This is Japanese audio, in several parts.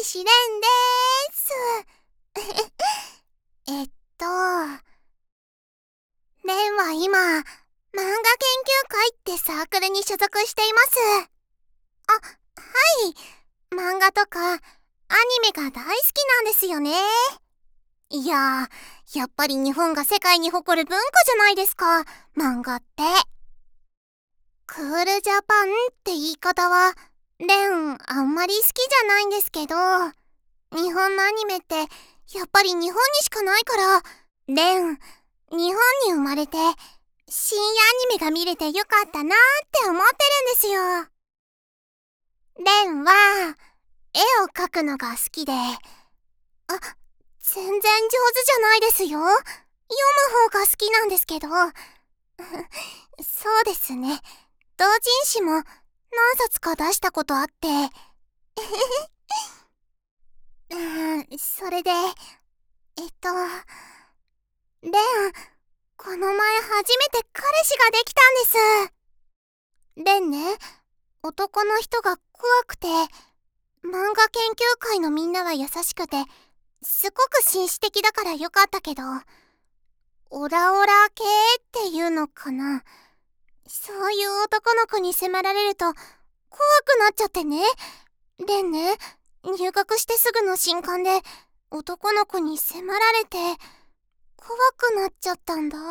子蓮でーす。蓮は今、漫画研究会ってサークルに所属しています。あ、はい。漫画とか、アニメが大好きなんですよね。いややっぱり日本が世界に誇る文化じゃないですか、漫画って。クールジャパンって言い方は、蓮あんまり好きじゃないんですけど、日本のアニメってやっぱり日本にしかないから、蓮、日本に生まれて、新アニメが見れてよかったなって思ってるんですよ。蓮は、絵を描くのが好きで、全然上手じゃないですよ。読む方が好きなんですけど。そうですね。同人誌も何冊か出したことあって。それで、蓮、この前初めて彼氏ができたんです。蓮ね、男の人が怖くて、漫画研究会のみんなは優しくて、すごく紳士的だからよかったけど、オラオラ系っていうのかな。そういう男の子に迫られると怖くなっちゃってね。蓮ね、入学してすぐの新刊で男の子に迫られて怖くなっちゃったんだ。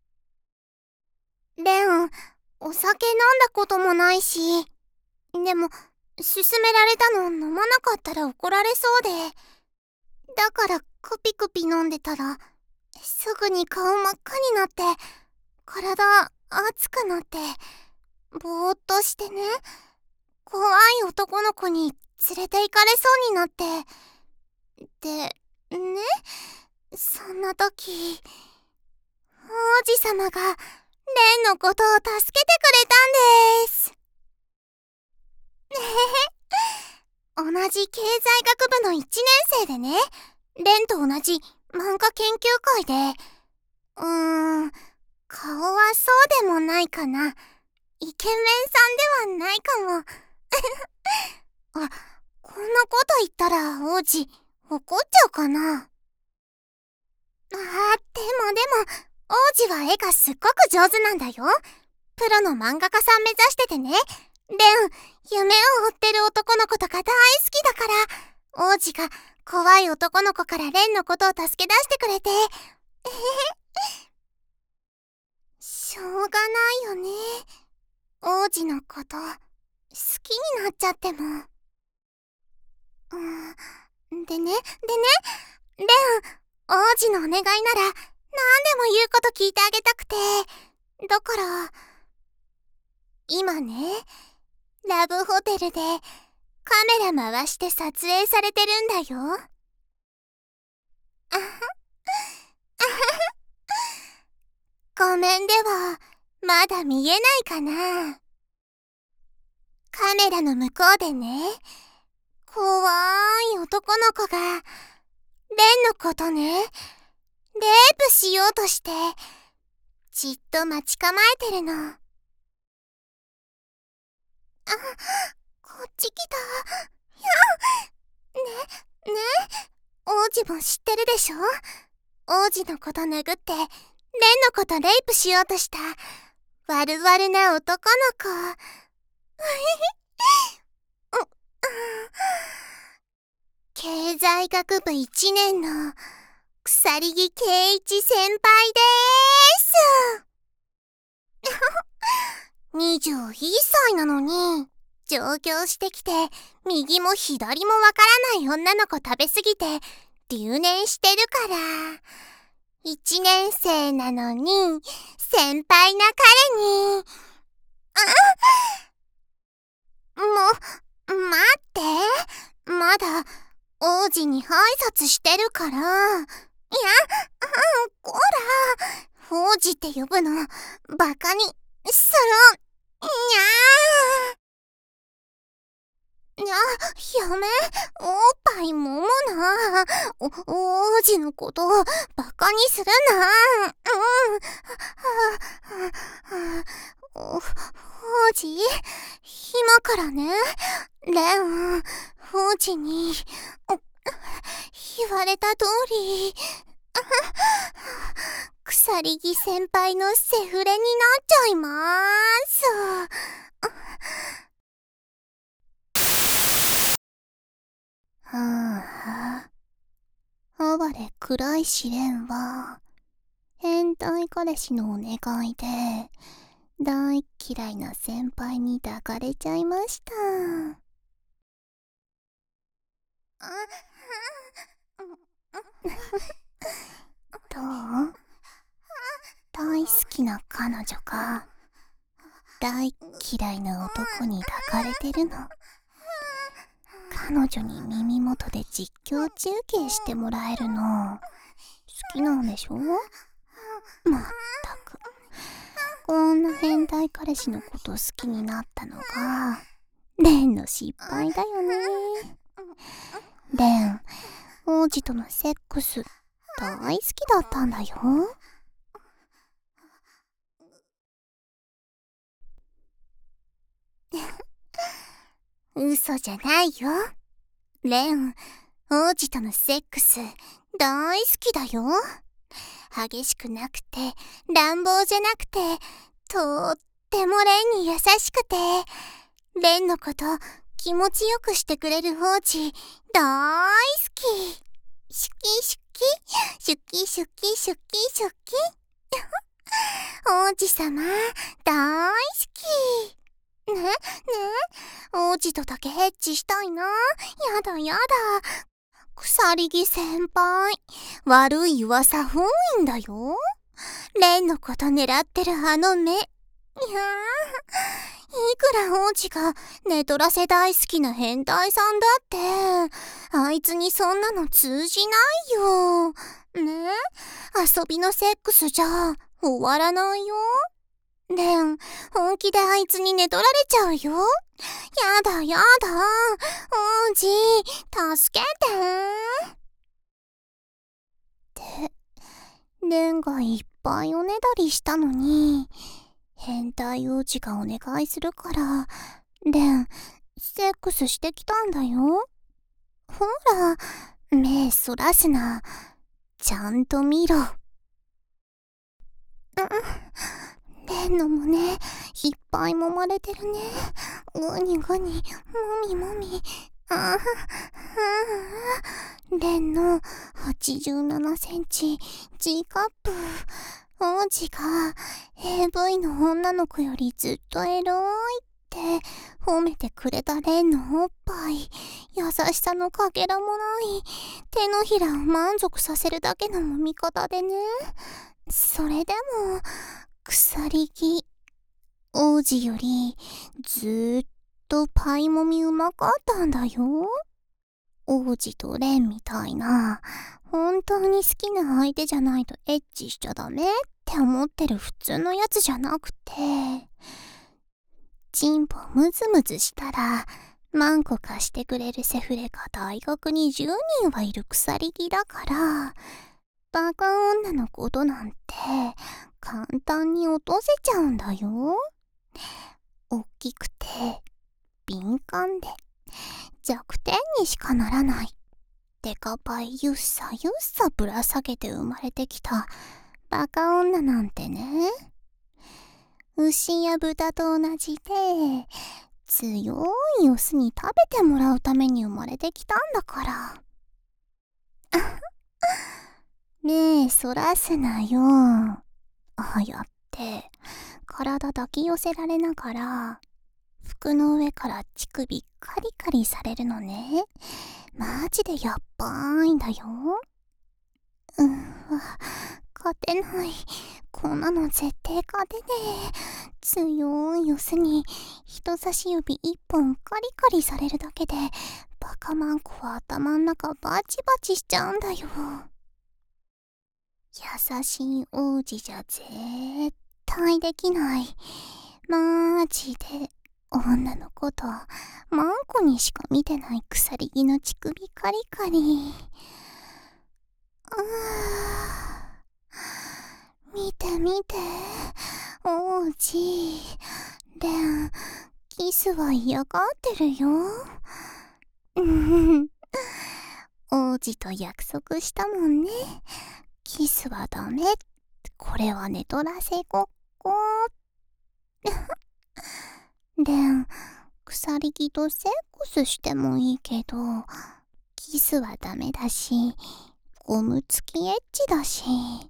蓮、お酒飲んだこともないし、でも勧められたの飲まなかったら怒られそうで、だからクピクピ飲んでたらすぐに顔真っ赤になって、体熱くなって、ぼーっとしてね、怖い男の子に連れて行かれそうになって。で、ね、そんな時、王子様が蓮のことを助けてくれたんです。同じ経済学部の1年生でね、蓮と同じ漫画研究会で、顔はそうでもないかな。イケメンさんではないかも。こんなこと言ったら王子怒っちゃうかな。でも、王子は絵がすっごく上手なんだよ。プロの漫画家さん目指しててね。蓮、夢を追ってる男の子とか大好きだから、王子が怖い男の子から蓮のことを助け出してくれて。しょうがないよね。王子のこと好きになっちゃっても。でね、蓮、王子のお願いなら何でも言うこと聞いてあげたくて。だから、今ね、ラブホテルでカメラ回して撮影されてるんだよ。画面ではまだ見えないかな。カメラの向こうでね、怖い男の子が蓮のことね、レイプしようとしてじっと待ち構えてるの。こっち来た。ね、王子も知ってるでしょ。王子のこと殴って蓮のことレイプしようとした悪々な男の子。経済学部1年の鎖木圭一先輩でーす。21歳なのに上京してきて右も左もわからない女の子食べすぎて留年してるから、1年生なのに先輩な彼に。待って、まだ王子に挨拶してるから。こら、王子って呼ぶのバカにする。やめ、おっぱい揉むな。王子のことバカにするな。 王子、今からね、レン、王子に、言われた通り、鎖木先輩のセフレになっちゃいまーす。哀れ暗い試練は、変態彼氏のお願いで、大嫌いな先輩に抱かれちゃいました。どう？大好きな彼女が大嫌いな男に抱かれてるの。彼女に耳元で実況中継してもらえるの好きなんでしょ？まったく、こんな変態彼氏のこと好きになったのがレンの失敗だよね。レン、王子とのセックス大好きだったんだよ。嘘じゃないよ。レン、王子とのセックス大好きだよ。激しくなくて乱暴じゃなくて、とってもレンに優しくて、レンのこと気持ちよくしてくれる王子大好き。シュキシュキシュキシュキシュキシュキ王子様大好き。ね王子とだけエッチしたいな。やだやだ。鎖木先輩、悪い噂多いんだよ。レンのこと狙ってるあの目。いやー、いくら王子がネトラ世大好きな変態さんだって、あいつにそんなの通じないよ。ね、遊びのセックスじゃ終わらないよ。レン、本気であいつに寝取られちゃうよ。やだやだ。王子、助けて。ってレンがいっぱいおねだりしたのに、変態王子がお願いするから、レン、セックスしてきたんだよ。ほら、目そらすな。ちゃんと見ろ。レンの胸、いっぱい揉まれてるね。グニグニ、もみもみ。レンの87センチ、G カップ。王子が AV の女の子よりずっとエロいって褒めてくれたレンのおっぱい。優しさのかけらもない。手のひらを満足させるだけの揉み方でね。それでも、鎖木王子よりずーっとパイもみうまかったんだよ。王子とレンみたいな本当に好きな相手じゃないとエッチしちゃダメって思ってる普通のやつじゃなくて、チンポムズムズしたら何個かしてくれるセフレが大学に10人はいる鎖木だから、バカ女のことなんて簡単に落とせちゃうんだよ。大きくて敏感で弱点にしかならないデカパイゆっさゆっさぶら下げて生まれてきたバカ女なんてね、牛や豚と同じで強いオスに食べてもらうために生まれてきたんだから。目そらすなよ。ああやって体抱き寄せられながら服の上から乳首カリカリされるのね。マジでやっばいんだよ。勝てない。こんなの絶対勝てねえ。強いオスに人差し指一本カリカリされるだけでバカマンコは頭ん中バチバチしちゃうんだよ。優しい王子じゃ絶対できない。マジで女のことマンコにしか見てない鎖木の乳首カリカリ。見て見て王子、 レン、キスは嫌がってるよ。王子と約束したもんね。キスはダメ。これは寝取らせごっこ。レン、鎖木とセックスしてもいいけど、キスはダメだし、ゴム付きエッチだし。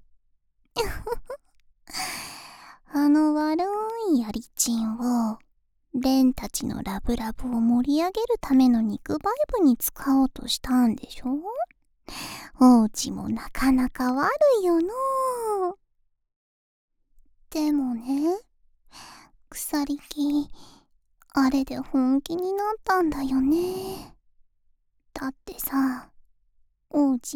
あの悪いやりちんを、レンたちのラブラブを盛り上げるための肉バイブに使おうとしたんでしょ？王子もなかなか悪いよのう。でもね、鎖木、あれで本気になったんだよね。だってさ、王子？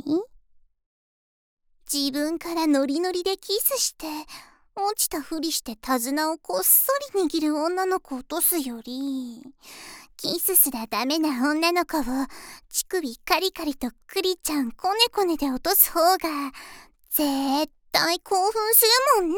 自分からノリノリでキスして、落ちたふりして手綱をこっそり握る女の子を落とすより、キスすらダメな女の子を乳首カリカリとクリちゃんコネコネで落とす方が絶対興奮するもんね。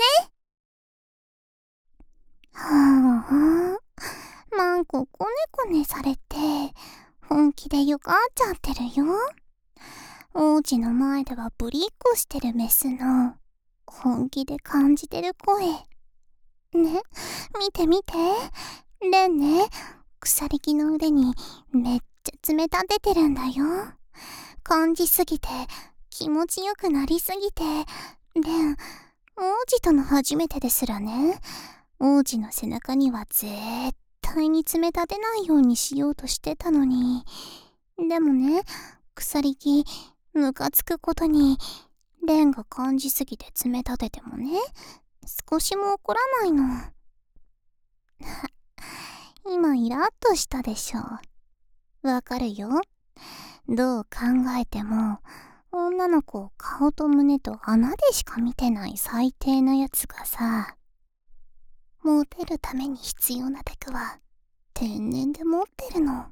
マンココネコネされて本気でよがっちゃってるよ。王子の前ではぶりっこしてるメスの本気で感じてる声ね、見て見て、レンね、鎖木の腕にめっちゃ爪立ててるんだよ。感じすぎて気持ちよくなりすぎて、レン、王子との初めてですらね、王子の背中には絶対に爪立てないようにしようとしてたのに、でもね、鎖木ムカつくことに、レンが感じすぎて爪立ててもね、少しも怒らないの。今イラッとしたでしょ。わかるよ。どう考えても女の子を顔と胸と穴でしか見てない最低なやつがさ、モテるために必要なテクは天然で持ってるの。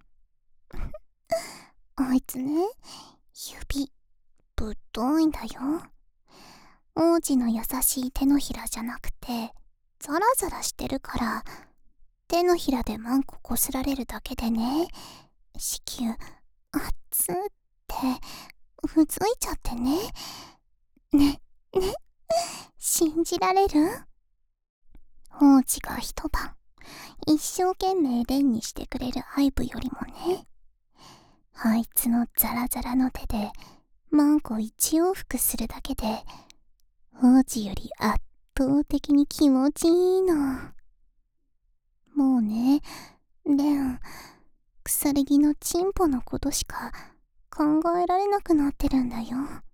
あいつね、指ぶっといんだよ。王子の優しい手のひらじゃなくてザラザラしてるから、手のひらでマンコこすられるだけでね、子宮熱ってうずいちゃってね。ね信じられる？王子が一晩一生懸命レンにしてくれるアイブよりもね、あいつのザラザラの手でマンコ一往復するだけで王子より圧倒的に気持ちいいの。もうね、レン、鎖木のチンポのことしか考えられなくなってるんだよ。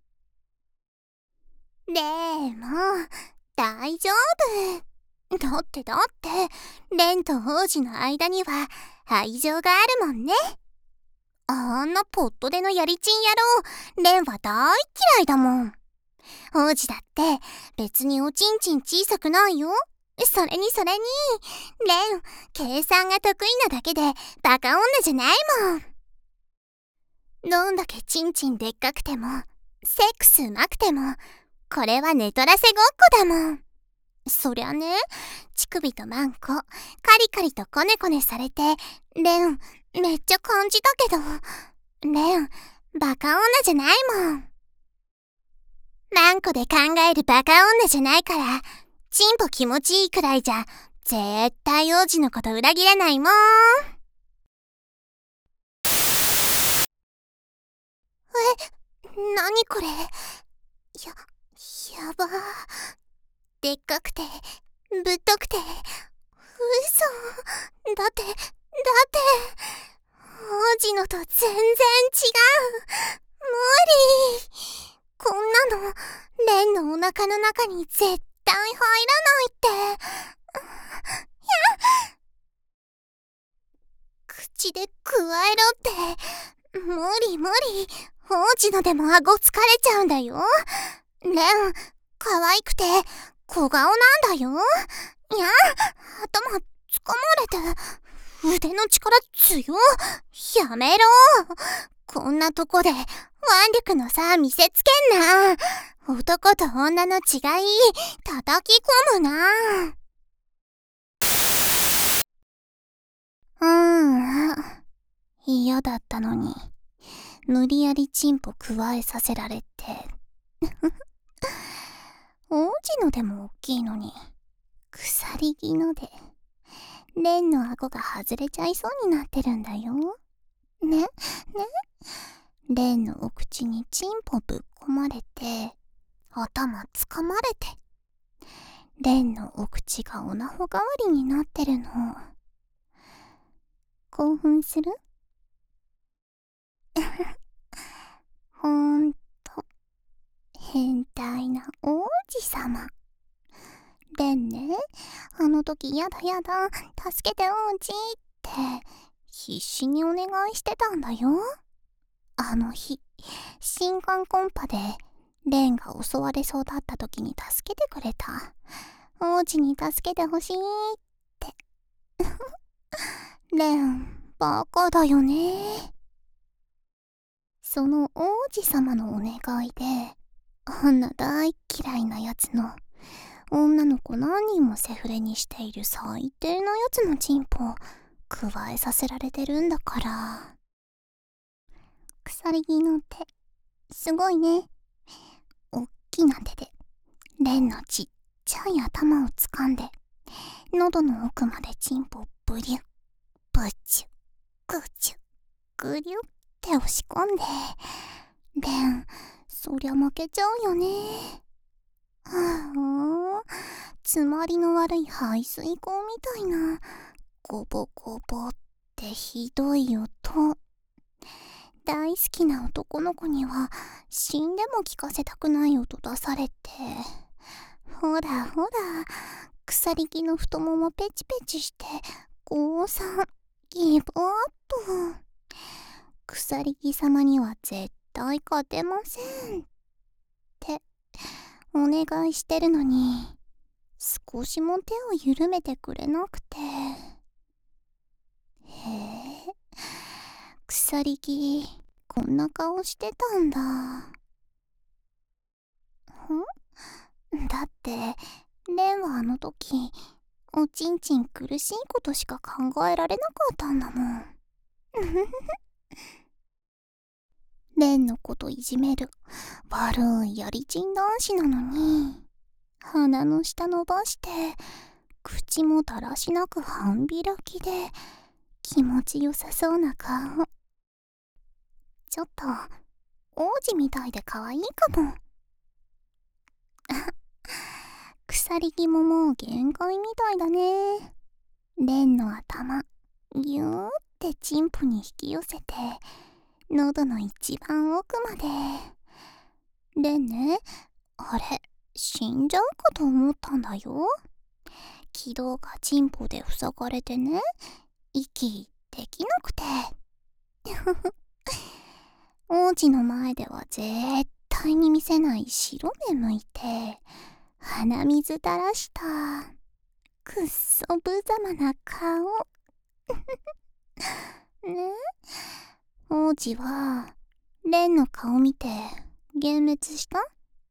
でも大丈夫。だってレンと王子の間には愛情があるもんね。あんなポットでのやりちん野郎、レンは大嫌いだもん。王子だって別におちんちん小さくないよ。それにレン、計算が得意なだけでバカ女じゃないもん。どんだけちんちんでっかくてもセックスうまくても、これは寝取らせごっこだもん。そりゃね、乳首とマンコカリカリとコネコネされて、レンめっちゃ感じたけど、レンバカ女じゃないもん。マンコで考えるバカ女じゃないから、チンポ気持ちいいくらいじゃ絶対王子のこと裏切らないもん。なにこれ、やば。でっかくてぶっとくて、嘘。だって王子のと全然違う。無理。こんなのレンのお腹の中に絶対入らないって。口でくわえろって。無理。王子のでも顎疲れちゃうんだよ。レン可愛くて小顔なんだよ。頭掴まれて、腕の力強。やめろ。こんなとこで腕力の差見せつけんな。男と女の違い叩き込むな。 嫌だったのに、無理やりチンポ加えさせられて。王子のでも大きいのに、鎖木ので、レンの顎が外れちゃいそうになってるんだよ。ね、レンのお口にチンポぶっ込まれて、頭つかまれて、レンのお口がオナホ代わりになってるの。興奮する？ほんと、変態な王子様。レンね、あの時やだ、助けて王子って必死にお願いしてたんだよ。あの日、新刊コンパでレンが襲われそうだった時に助けてくれた。王子に助けてほしいって。レン、バカだよね。その王子様のお願いで、あんな大嫌いなやつの女の子何人もセフレにしている最低なやつのチンポを加えさせられてるんだから。鎖木の手、すごいね。おっきな手でレンのちっちゃい頭を掴んで、喉の奥までチンポをブリュッ、ブチュ、グチュ、グリュって押し込んで、レン、そりゃ負けちゃうよね。詰まりの悪い排水口みたいなゴボゴボってひどい音。大好きな男の子には死んでも聞かせたくない音出されて、ほら鎖木の太ももペチペチして5-3ギブアップ。鎖木様には絶対勝てませんってお願いしてるのに、少しも手を緩めてくれなくて。鎖木、こんな顔してたんだ。だって、レンはあの時、おちんちん苦しいことしか考えられなかったんだもん。レンのこといじめる悪いやりちん男子なのに、鼻の下伸ばして口もだらしなく半開きで気持ちよさそうな顔。ちょっと王子みたいで可愛いかも。鎖木ももう限界みたいだね。レンの頭ギューってチンポに引き寄せて、喉の一番奥まで。レンね、あれ死んじゃうかと思ったんだよ。気道がチンポで塞がれてね、息できなくて。王子の前では絶対に見せない白目向いて鼻水垂らしたくっそ無様な顔。ね、王子はレンの顔見て幻滅した？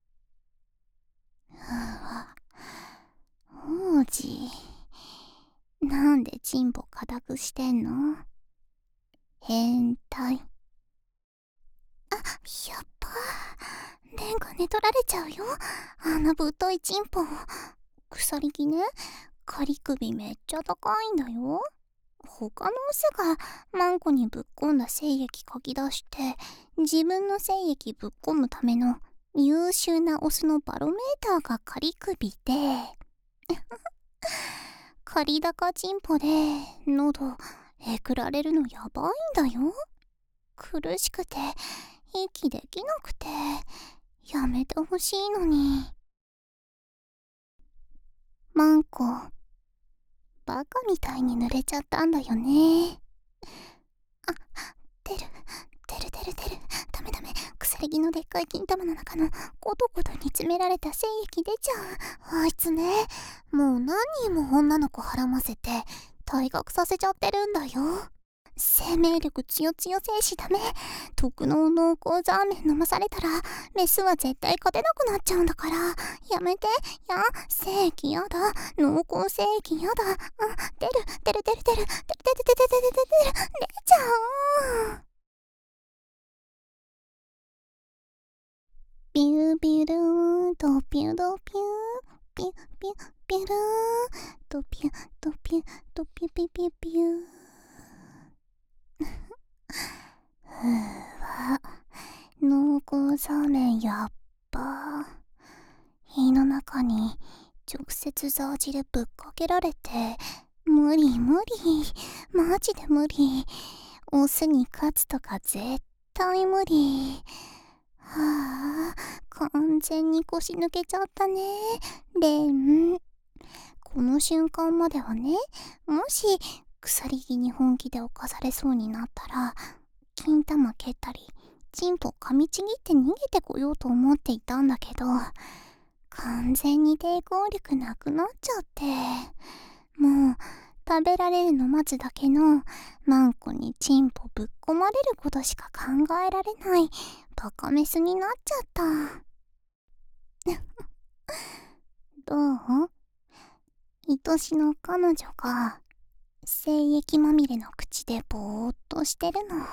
王子、なんでチンポ固くしてんの？変態。やっばー、レンが寝取られちゃうよ。あんなぶっといチンポ。鎖木ね、仮首めっちゃ高いんだよ。他のオスがマンコにぶっこんだ精液かき出して自分の精液ぶっ込むための優秀なオスのバロメーターが仮首で仮高チンポで喉えくられるのやばいんだよ。苦しくて息できなくてやめてほしいのに。マンコバカみたいに濡れちゃったんだよね。出る。ダメ。鎖木のでっかい金玉の中のコトコト煮詰められた精液出ちゃう。あいつね、もう何人も女の子はらませて退学させちゃってるんだよ。 生命力つよつよ精子ダメ。特濃濃厚ザーメン飲まされたらメスは絶対勝てなくなっちゃうんだから、やめて。精液やだ。濃厚精液やだ。出ちゃう。ビュービュルードピュドピューピュピュピュルードピュドピュドピュピュピュピュ濃厚ザーメンやっば。胃の中に直接ザー汁ぶっかけられて、無理。マジで無理。オスに勝つとか絶対無理。完全に腰抜けちゃったね、レン。この瞬間まではね、もし鎖木に本気で侵されそうになったら、金玉蹴ったりチンポ噛みちぎって逃げてこようと思っていたんだけど、完全に抵抗力なくなっちゃって、もう食べられるの待つだけのマンコにチンポぶっ込まれることしか考えられないバカメスになっちゃった。どう？愛しの彼女が精液まみれの口でぼーっとしてるの。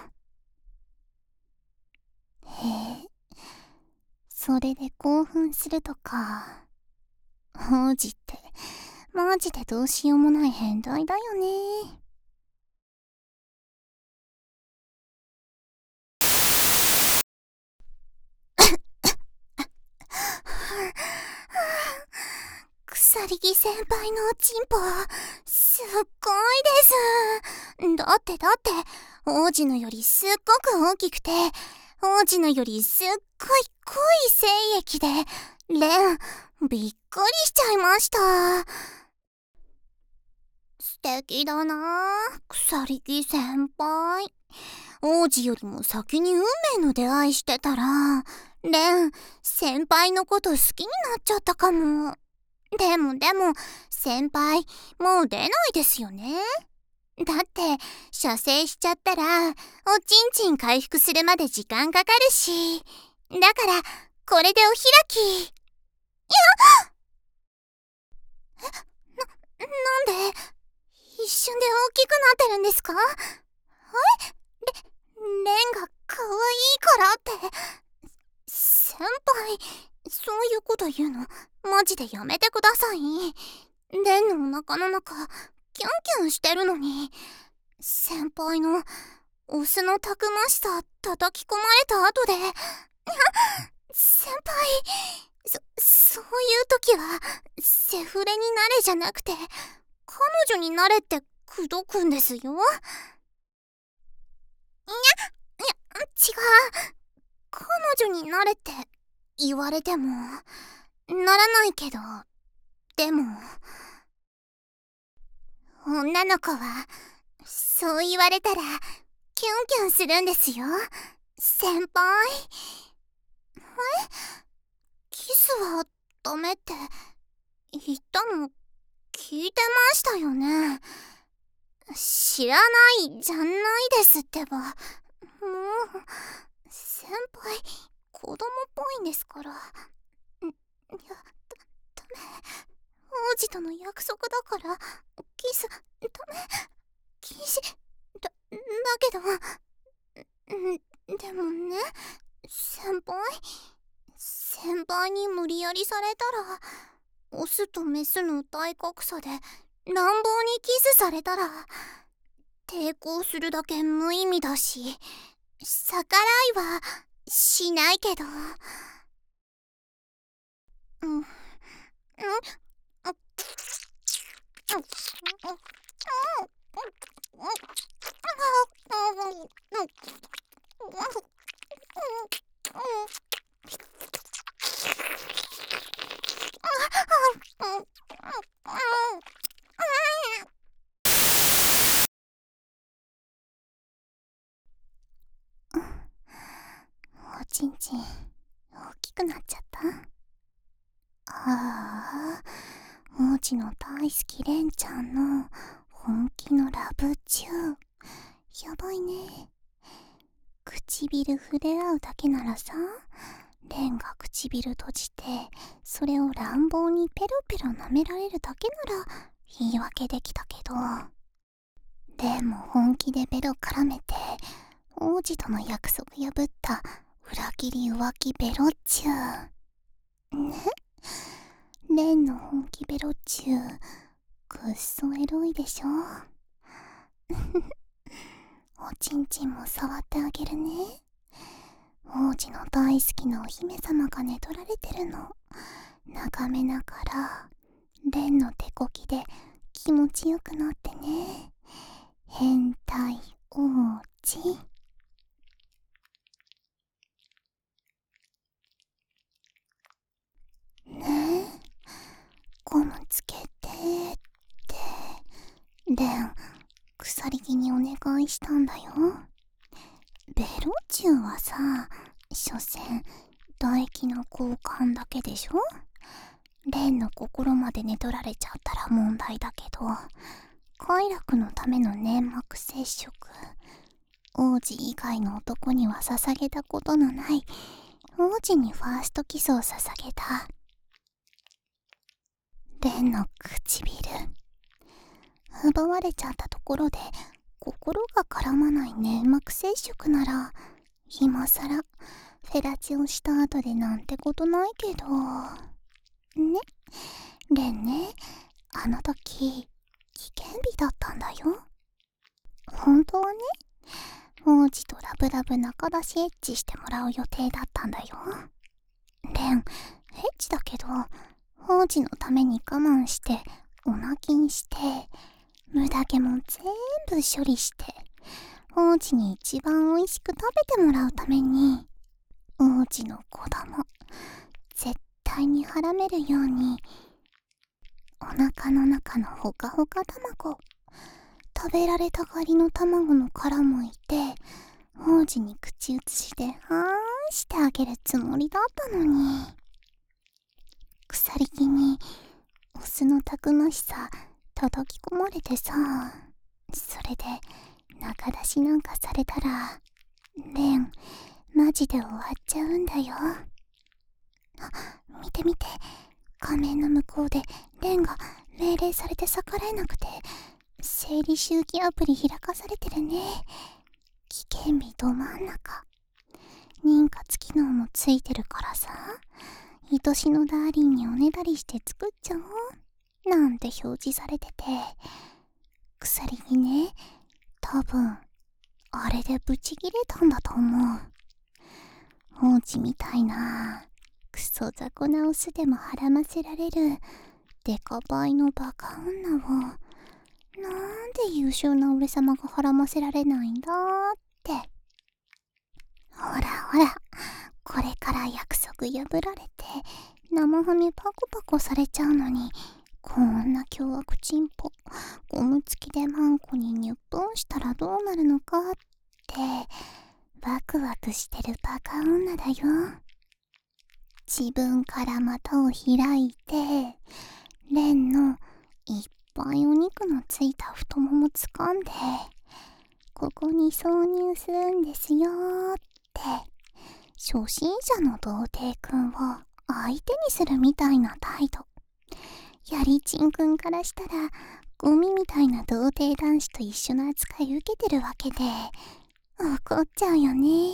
へえ、それで興奮するとか。王子ってマジでどうしようもない変態だよね。鎖木先輩のおちんぽすっごいです。だって王子のよりすっごく大きくて、王子のよりすっごい濃い精液で、レンびっくりしちゃいました。素敵だなあ、鎖木先輩。王子よりも先に運命の出会いしてたら、レン先輩のこと好きになっちゃったかも。でも先輩もう出ないですよね。だって射精しちゃったらおちんちん回復するまで時間かかるし、だからこれでお開き。なんで一瞬で大きくなってるんですか？レンが可愛いからって。先輩、そういうこと言うのマジでやめてください。レンのお腹の中キュンキュンしてるのに、先輩のオスのたくましさ叩き込まれた後で先輩、そういう時はセフレになれじゃなくて彼女になれって口説くんですよ。違う、彼女になれって言われてもならないけど、でも女の子はそう言われたらキュンキュンするんですよ、先輩。キスはダメって言ったの聞いてましたよね。知らないじゃないですってば。もう先輩子供っぽいんですから。ダメ。王子との約束だからキスダメ。禁止だけど、でもね、先輩に無理やりされたら、オスとメスの体格差で乱暴にキスされたら抵抗するだけ無意味だし、逆らいはしないけど。おちんちん大きくなっちゃった。王子の大好きレンちゃんの本気のラブチューやばいね。唇触れ合うだけならさ、レンが唇閉じて、それを乱暴にペロペロ舐められるだけなら言い訳できたけど、レンも本気でベロ絡めて王子との約束破った裏切り浮気ベロっちゅうね。レンの本気ベロっちゅうくっそエロいでしょ。おちんちんも触ってあげるね。王子の大好きなお姫様が寝取られてるの眺めながら、レンの手こきで気持ちよくなってね。変態王子。ねえ、ゴムつけてってレン、鎖木にお願いしたんだよ。ベロチューはさ、所詮唾液の交換だけでしょ。レンの心まで寝取られちゃったら問題だけど、快楽のための粘膜接触、王子以外の男には捧げたことのない王子にファーストキスを捧げたレンの唇、奪われちゃったところで心が絡まない粘膜接触なら今さらフェラチオした後でなんてことないけどね。レンね、あの時危険日だったんだよ。本当はね、王子とラブラブ仲出しエッチしてもらう予定だったんだよ。レン、エッチだけど王子のために我慢してお泣きにして無駄毛も全部処理して王子に一番美味しく食べてもらうために、王子の子供絶対にはらめるようにお腹の中のほかほか卵、食べられたがりの卵の殻もいて王子に口移しではーしてあげるつもりだったのに、鎖木にオスのたくましさ叩き込まれてさ、それで仲出しなんかされたらレンマジで終わっちゃうんだよ。見て見て、画面の向こうでレンが命令されて逆らえなくて生理周期アプリ開かされてるね。危険日ど真ん中、妊活機能もついてるからさ、愛しのダーリンにおねだりして作っちゃおうなんて表示されてて、鎖にね、多分あれでブチギレたんだと思う。王子みたいなクソ雑魚なオスでもはらませられるデカバイのバカ女をなんで優秀な俺様がはらませられないんだって。ほらほら、これから約束破られて生ハメパコパコされちゃうのに、こんな凶悪チンポゴム付きでマンコにニュッポンしたらどうなるのかってワクワクしてるバカ女だよ。自分から股を開いてレンのいっぱいお肉のついた太もも掴んで、ここに挿入するんですよって初心者の童貞くんを相手にするみたいな態度。やりちんくんからしたらゴミみたいな童貞男子と一緒の扱い受けてるわけで怒っちゃうよね。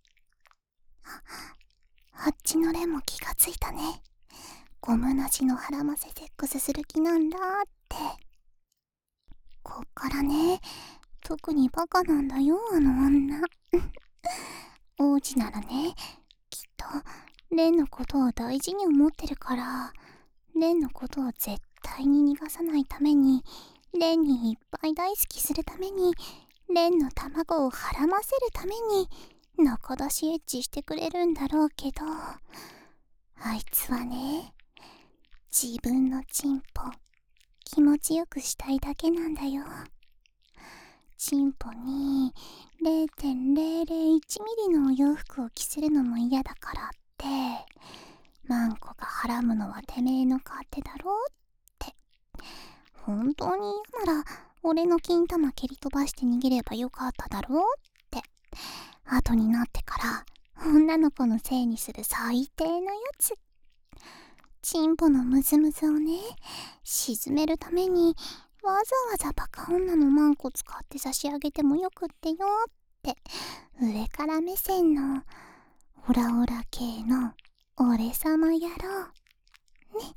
あっちのレンも気がついたね。ゴムなしのハラマセセックスする気なんだって。こっからね、特にバカなんだよあの女。王子ならね、きっとレンのことを大事に思ってるから、レンのことを絶対に逃がさないために、レンにいっぱい大好きするために、レンの卵をはらませるために仲出しエッチしてくれるんだろうけど、あいつはね、自分のチンポ気持ちよくしたいだけなんだよ。チンポに 0.001 ミリのお洋服を着せるのも嫌だからって、マンコがはらむのはてめえの勝手だろって。本当に嫌なら俺の金玉蹴り飛ばして逃げればよかっただろうって、後になってから女の子のせいにする最低なやつ。チンポのムズムズをね、沈めるためにわざわざバカ女のマンコ使って差し上げてもよくってよって、上から目線のオラオラ系の俺様野郎ね。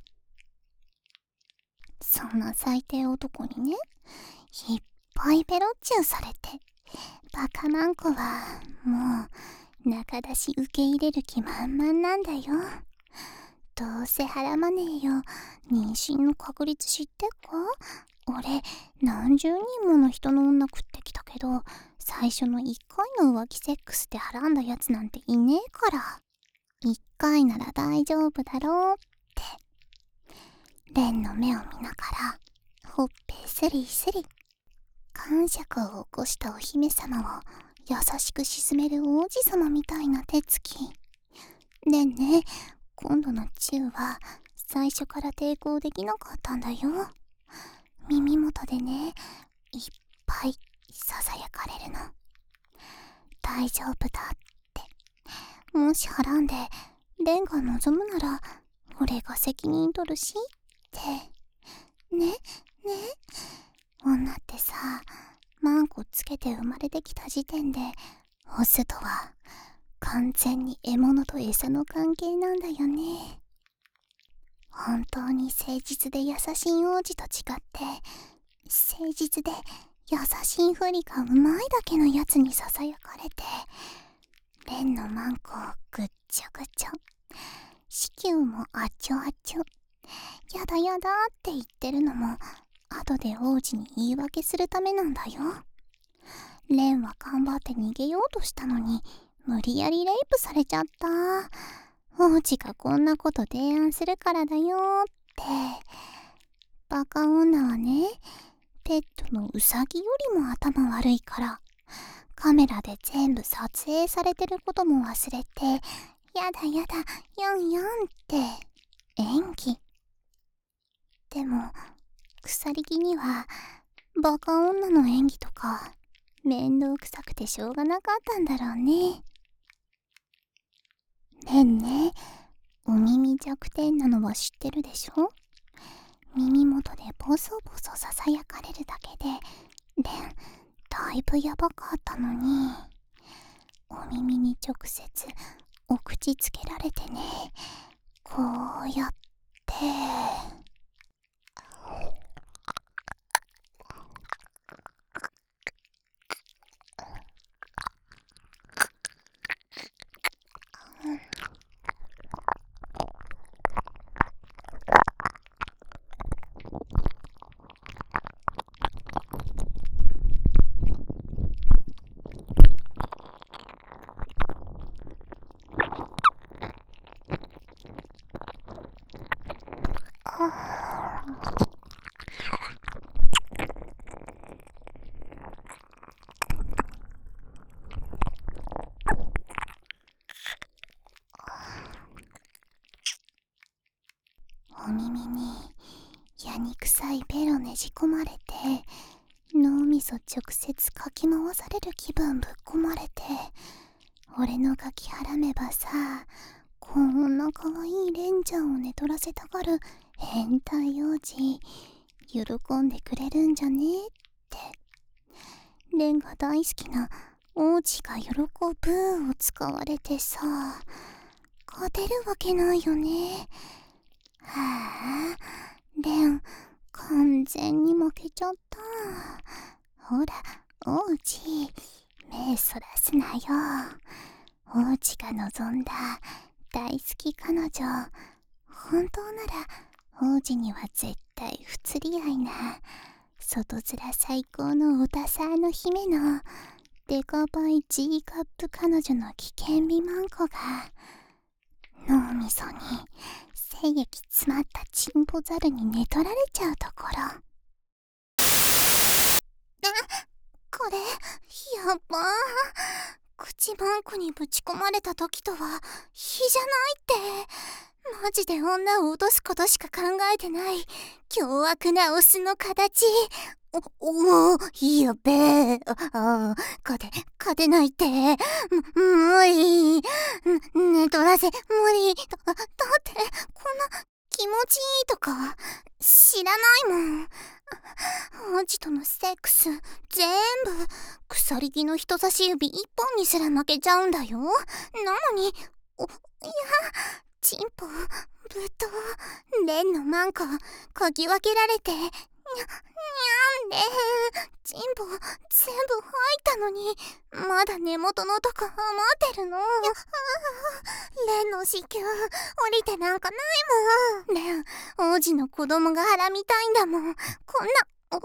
そんな最低男にね、いっぱいペロッチューされて、バカマンコはもう中出し受け入れる気満々なんだよ。どうせ払わねえよ。妊娠の確率知ってっか？俺何十人もの人の女食ってきたけど、最初の1回の浮気セックスではらんだやつなんていねえから、1回なら大丈夫だろうって。レンの目を見ながらほっぺスリスリ、感触を起こしたお姫様を優しく沈める王子様みたいな手つき。レンね、今度のチューは最初から抵抗できなかったんだよ。耳元でね、いっぱいささやかれるの。大丈夫だって。もしはらんでレンが望むなら俺が責任取るしってね。女ってさ、マンコつけて生まれてきた時点でオスとは完全に獲物と餌の関係なんだよね。本当に誠実で優しい王子と違って、誠実で優しいふりがうまいだけのやつにささやかれて、レンのマンコをぐっちょぐちょ、子宮もあちょあちょ、やだやだって言ってるのも後で王子に言い訳するためなんだよ。レンは頑張って逃げようとしたのに無理やりレイプされちゃった。王子がこんなこと提案するからだよって。バカ女はね、ペットのウサギよりも頭悪いから、カメラで全部撮影されてることも忘れて、やだやだヨンヨンって演技。でも鎖木にはバカ女の演技とか面倒くさくてしょうがなかったんだろうね。レンね、お耳弱点なのは知ってるでしょ？耳元でボソボソささやかれるだけでレンだいぶやばかったのに、お耳に直接お口つけられてね、こうやってお耳にやにくさいベロねじ込まれて、脳みそ直接かき回される気分ぶっ込まれて、俺のガキはらめばさ、こんな可愛いレンちゃんを寝取らせたがる変態王子喜んでくれるんじゃねって。レンが大好きな王子が喜ぶを使われてさ、勝てるわけないよね。はあ、レン完全に負けちゃった。ほら王子、目そらすなよ。王子が望んだ大好き彼女、本当なら王子には絶対不釣り合いな外面最高のオタサーの姫のデカバイ G カップ彼女の危険美マンコが脳みそに精液詰まったチンポザルに寝取られちゃうところ。これやばー。口マンコにぶち込まれた時とは比じゃないって。 マジで女を落とすことしか考えてない凶悪なオスの形。やべえ。勝てないって。無理。寝取らせ、無理。だって、こんな気持ちいいとか、知らないもん。王子とのセックス、全部、鎖木の人差し指一本にすら負けちゃうんだよ。なのに、チンポ、ぶと、レンのマンコ、こぎ分けられて、にゃんで、チンポ、全部吐いたのに、まだ根元のとこ余ってるの。レンの子宮、降りてなんかないもん。レン、王子の子供がはらみたいんだもん。こんな、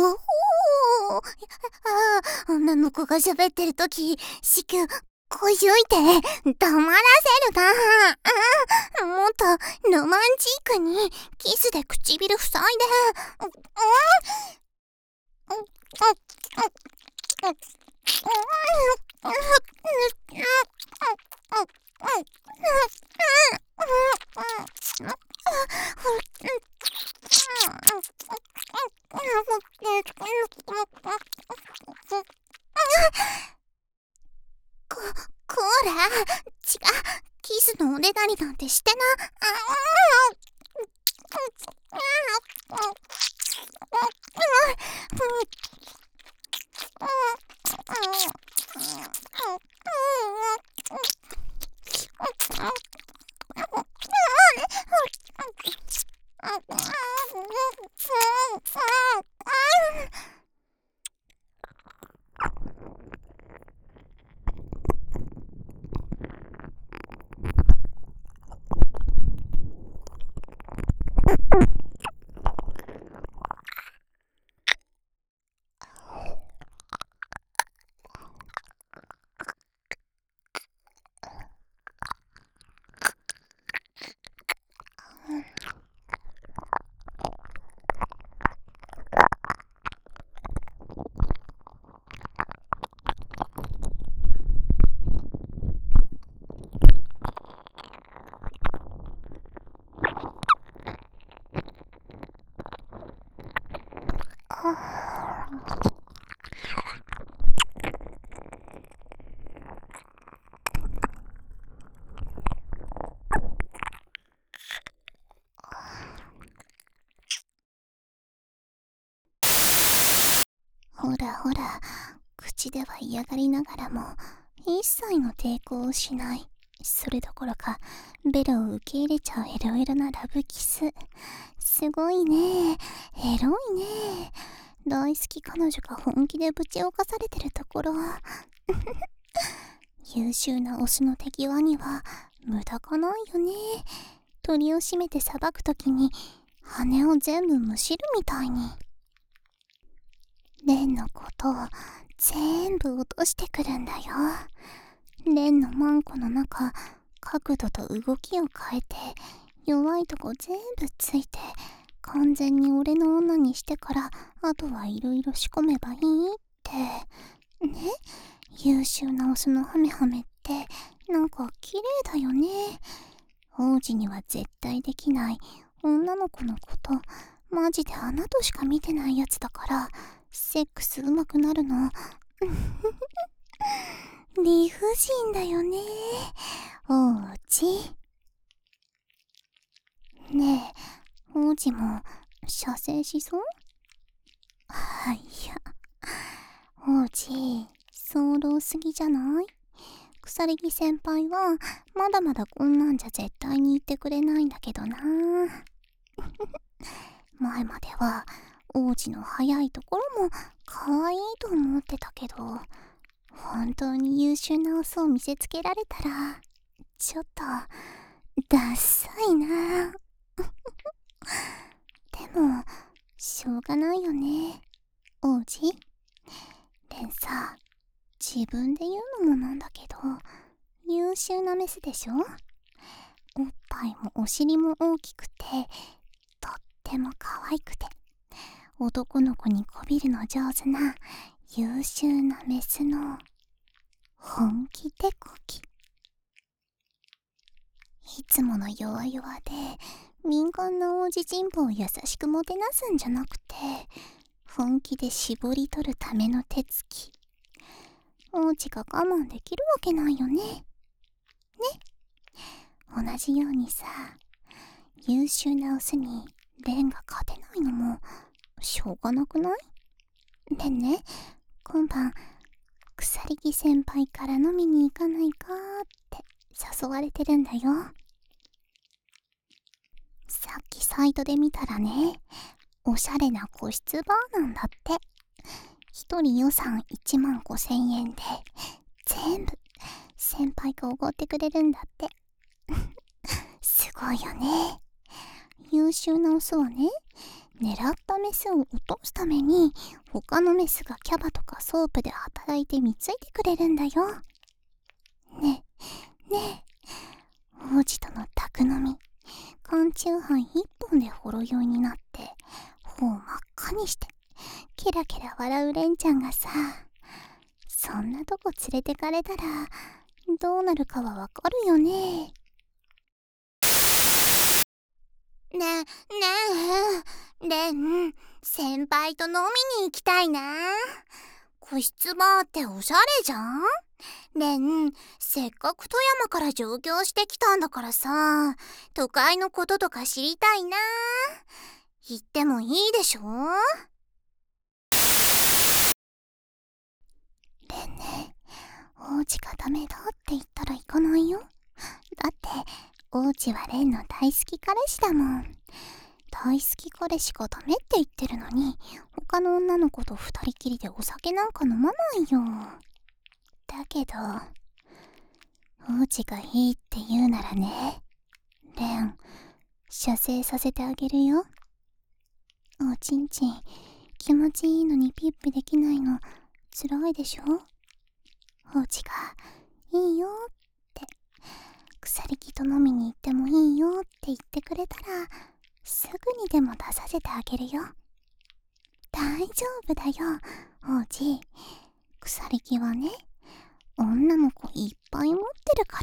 女の子が喋ってるとき、子宮、こじゅいて、黙らせるな。もっと、ロマンチックに、キスで唇塞いで、こーら、キスのおねだりなんてしてな。ほらほら、口では嫌がりながらも一切の抵抗をしない。それどころかベロを受け入れちゃうエロエロなラブキス。すごいね。エロいね。大好き彼女が本気でぶち侵されてるところ。優秀なオスの手際には無駄がないよね。鳥を締めてさばくときに羽を全部むしるみたいに。レンのことを全部落としてくるんだよ。レンのマンコの中、角度と動きを変えて弱いとこ全部ついて完全に俺の女にしてから、あとはいろいろ仕込めばいいってね。優秀なオスのハメハメってなんか綺麗だよね。王子には絶対できない女の子のこと、マジであなたしか見てないやつだから、セックス上手くなるの理不尽だよね、王子。ねえ、王子も射精しそう？いや、王子、早漏すぎじゃない？鎖木先輩はまだまだこんなんじゃ絶対に言ってくれないんだけどな。前までは王子の早いところも可愛いと思ってたけど、本当に優秀なオスを見せつけられたらちょっとダッサいな。でもしょうがないよね、王子。レンさ、自分で言うのもなんだけど、優秀なメスでしょ。おっぱいもお尻も大きくて、とっても可愛くて、男の子にこびるの上手な優秀なメスの本気手こき。 いつもの弱々で敏感な王子人望を優しくもてなすんじゃなくて、本気で絞り取るための手つき。王子が我慢できるわけないよね。ね。同じようにさ、優秀なオスにレンが勝てないのもしょうがなくない？レンね、今晩鎖木先輩から飲みに行かないかって誘われてるんだよ。さっきサイトで見たらね、おしゃれな個室バーなんだって。一人予算15,000円で全部先輩がおごってくれるんだってすごいよね。優秀なオスはね、狙ったメスを落とすために他のメスがキャバとかソープで働いて貢いでくれるんだよ。ねえ王子との宅飲み、缶チューハイ一本でほろ酔いになって頬真っ赤にしてケラケラ笑うレンちゃんがさ、そんなとこ連れてかれたらどうなるかはわかるよね。ねえレン、先輩と飲みに行きたいな。個室バーっておしゃれじゃん。レン、せっかく富山から上京してきたんだからさ、都会のこととか知りたいな。行ってもいいでしょ？レンね、王子がダメだって言ったら行かないよ。だって王子はレンの大好き彼氏だもん。大好き彼氏がダメって言ってるのに、他の女の子と二人きりでお酒なんか飲まないよ。だけど王子がいいって言うならね、レン、射精させてあげるよ。おちんちん気持ちいいのにピッピできないの辛いでしょ。王子がいいよって鎖木と飲みに行ってもいいよって言ってくれたら、すぐにでも出させてあげるよ。大丈夫だよ王子。鎖木はね、女の子いっぱい持ってるから。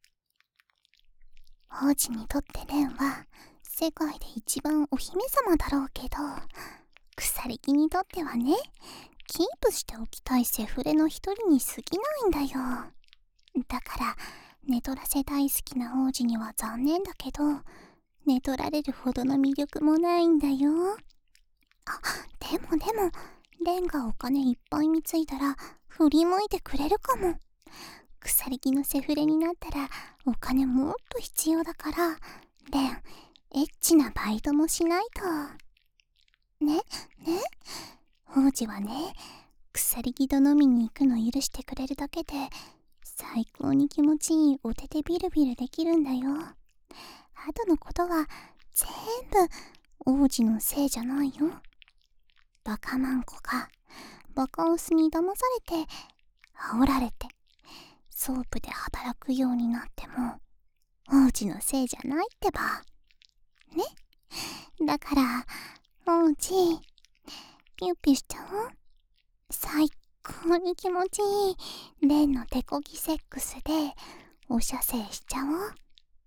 王子にとってレンは世界で一番お姫様だろうけど、鎖木にとってはね、キープしておきたいセフレの一人に過ぎないんだよ。だから寝取らせ大好きな王子には残念だけど、寝取られるほどの魅力もないんだよ。あ、でもレンがお金いっぱい貢いだら振り向いてくれるかも。鎖木のセフレになったらお金もっと必要だから、レンエッチなバイトもしないと。ね王子はね、鎖木と飲みに行くの許してくれるだけで最高に気持ちいいお手でビルビルできるんだよ。あとのことは全部王子のせいじゃないよ。バカマンコがバカオスに騙されて煽られてソープで働くようになっても王子のせいじゃないってばね。だから王子ピュッピュしちゃおう。最高に気持ちいいレンの手こぎセックスでお射精しちゃおう。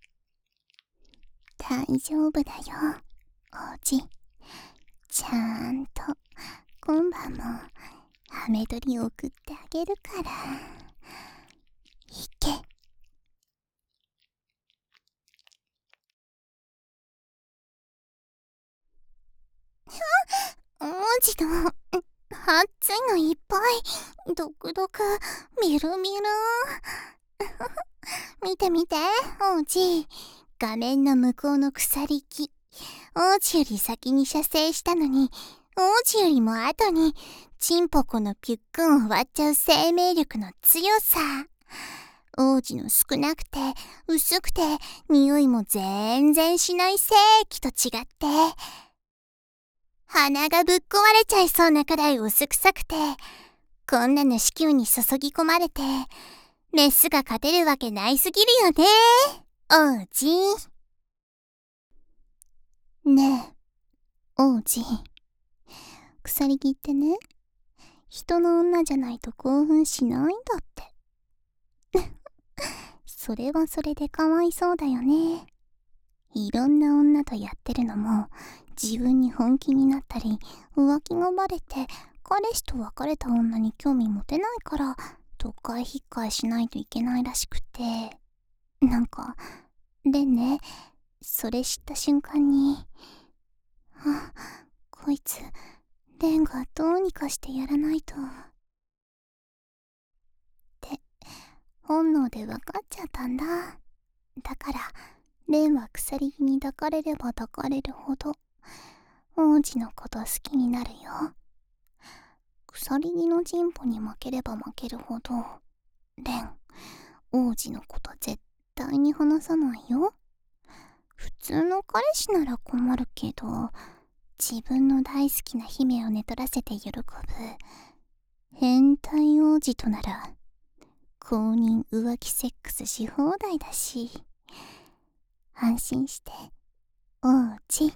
大丈夫だよ王子。ちゃんと今晩もハメ撮り送ってあげるから。いけ。王子の熱いのいっぱい、ドクドク、みるみる見て見て王子、画面の向こうの鎖木、王子より先に射精したのに王子よりも後にチンポコのピュックンを割っちゃう生命力の強さ。王子の少なくて薄くて匂いも全然しない精液と違って、鼻がぶっ壊れちゃいそうなくらい薄臭くて、こんなの子宮に注ぎ込まれてメスが勝てるわけないすぎるよね王子。ねえ王子、鎖木ってね、人の女じゃないと興奮しないんだってそれはそれでかわいそうだよね。いろんな女とやってるのも、自分に本気になったり、浮気がバレて、彼氏と別れた女に興味持てないから、とか引っかえしないといけないらしくて。なんか、でね、それ知った瞬間に、あ、こいつ、レンがどうにかしてやらないと。って本能で分かっちゃったんだ。だからレンは鎖木に抱かれれば抱かれるほど王子のこと好きになるよ。鎖木の進歩に負ければ負けるほどレン、王子のこと絶対に離さないよ。普通の彼氏なら困るけど、自分の大好きな姫を寝取らせて喜ぶ変態王子となら公認浮気セックスし放題だし、安心して王子。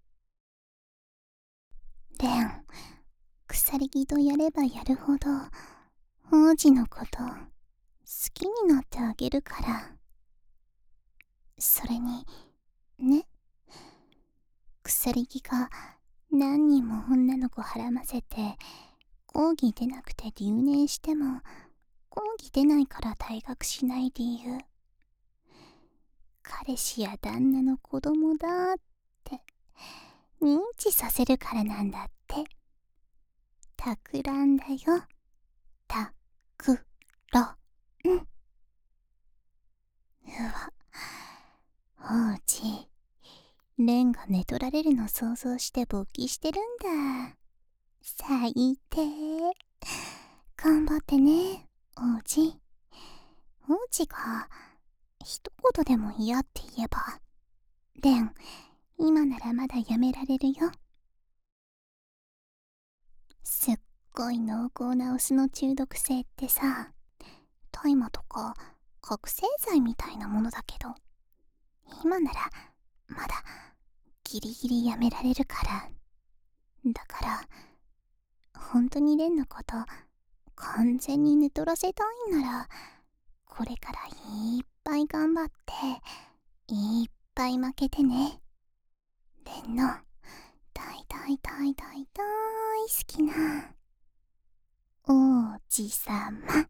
レン、鎖木とやればやるほど王子のこと好きになってあげるから。それにね、鎖木が何人も女の子はらませて講義出なくて留年しても、講義出ないから退学しない理由、彼氏や旦那の子供だって認知させるからなんだって。たくらんだよ。たくらん。うわ、王子、レンが寝取られるの想像して勃起してるんだ。最低。頑張ってね、王子。王子が一言でも嫌って言えば、レン、今ならまだやめられるよ。すっごい濃厚なお酢の中毒性ってさ、大麻とか覚醒剤みたいなものだけど、今ならまだギリギリやめられるから。だから本当にレンのこと完全に寝取らせたいんなら、これからいっぱい頑張っていっぱい負けてね。レンの大大大大大好きな王子様。